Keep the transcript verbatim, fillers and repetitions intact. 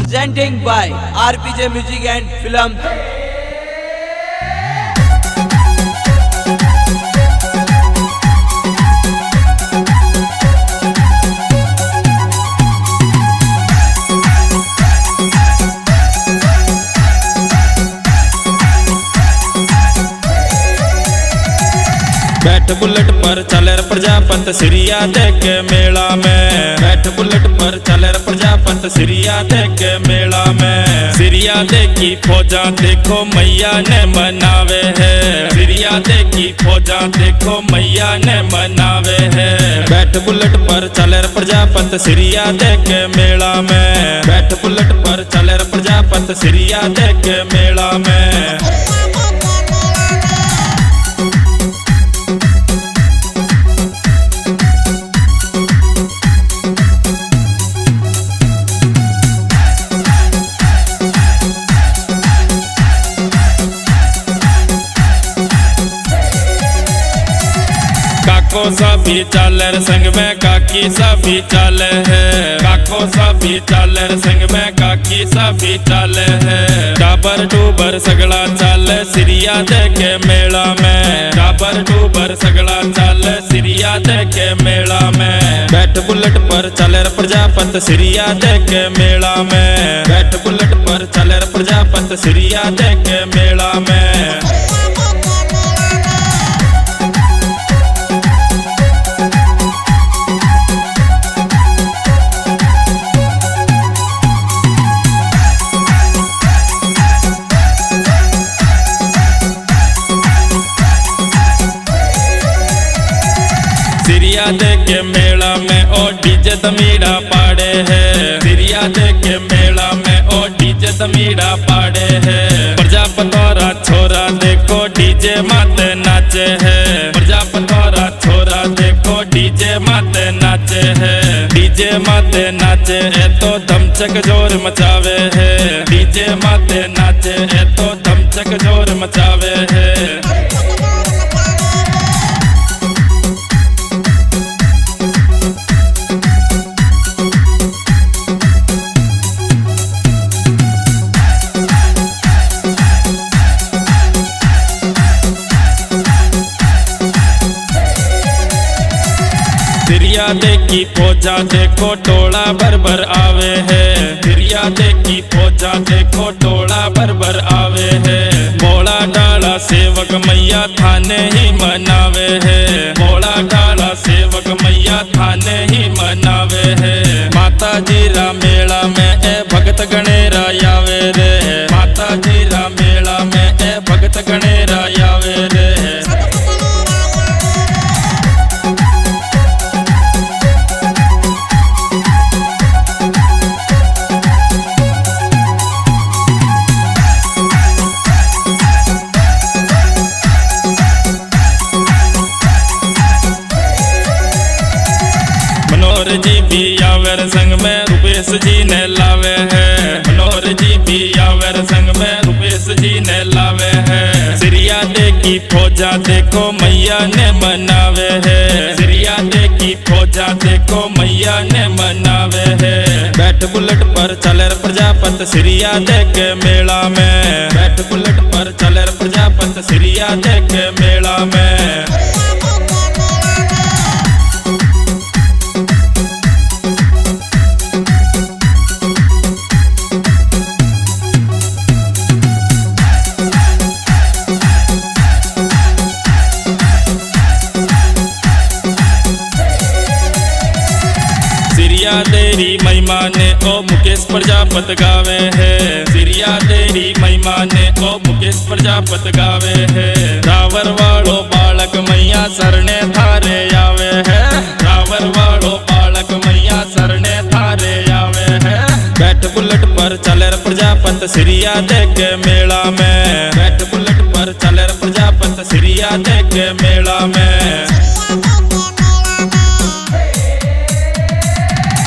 presenting by R P J Music and Film. बैठ bullet पर चले प्रजापत सिरिया देख मेला में। बैठ बुलेट पर चले प्रजापत सिरिया देख मेला में। सिरिया देखी फौजा देखो मैया ने मनावे है। सिरिया देखी फौजा देखो मैया ने मनावे है। बैठ बुलेट पर चले प्रजापत सिरिया देख मेला में। बैठ बुलेट पर चले प्रजापत सिरिया देख मेला में। काको सभी चालर संग में काकी सभी चाले है। काको सभी चालर संग में काकी सभी चाले है। डाबर डूबर सगड़ा चाल सिरिया देखे मेला में। डाबर डूबर सगड़ा चाल सिरिया देखे मेला में। बैठ बुलेट पर चले प्रजापत सिरिया देखे मेला में। बैठ बुलेट पर चले प्रजापत सिरिया देखे मेला में। सिरिया देखे मेला में ओ डीजे तमीड़ा पाड़े है। सिरिया देखे मेला में ओ डीजे तमीड़ा पाड़े है। प्रजापतौरा छोरा देखो डीजे माते नाचे है। प्रजापतौरा छोरा देखो डीजे माते नाचे है। डीजे माते नाचे है तो धमचक जोर मचावे है। डीजे माते नाचे है तो धमचक जोर मचावे है। सिरिया देखी फौजा देखो टोला भर भर आवे है। सिरिया देखी फौजा देखो टोला भर भर आवे है। बोला डाला सेवक मैया थाने ही मनावे है। बोला डाला सेवक मैया थाने ही मनावे है। माता जी रा मेला में ए भगत गणेरा यावे रे। माता जी रा मेला में ए भगत गणेरा यावे रे। मनोहर जी भी यावर संग में रुपेश जी ने लावे है। मनोहर जी भी यावर संग में रुपेश जी ने लावे है। सिरिया देखी फौजा देखो मैया ने मनावे है। सिरिया देखी फौजा देखो मैया ने मनावे है। बैठ बुलेट पर चले प्रजापत सिरिया देख मेला में। बैठ बुलेट पर चले प्रजापत सिरिया देख मेला में। सिरिया तेरी महिमा ने ओ मुकेश प्रजापत गावे है। सिरिया तेरी महिमा ने ओ मुकेश प्रजापत गावे है। रावर वालो बालक मैया सरने थारे आवे है। रावर वालो बालक मैया सरने थारे आवे है। बैठ बुलेट पर चले प्रजापत सिरिया देख मेला में। बैठ बुलेट पर चले प्रजापत सिरिया देख मेला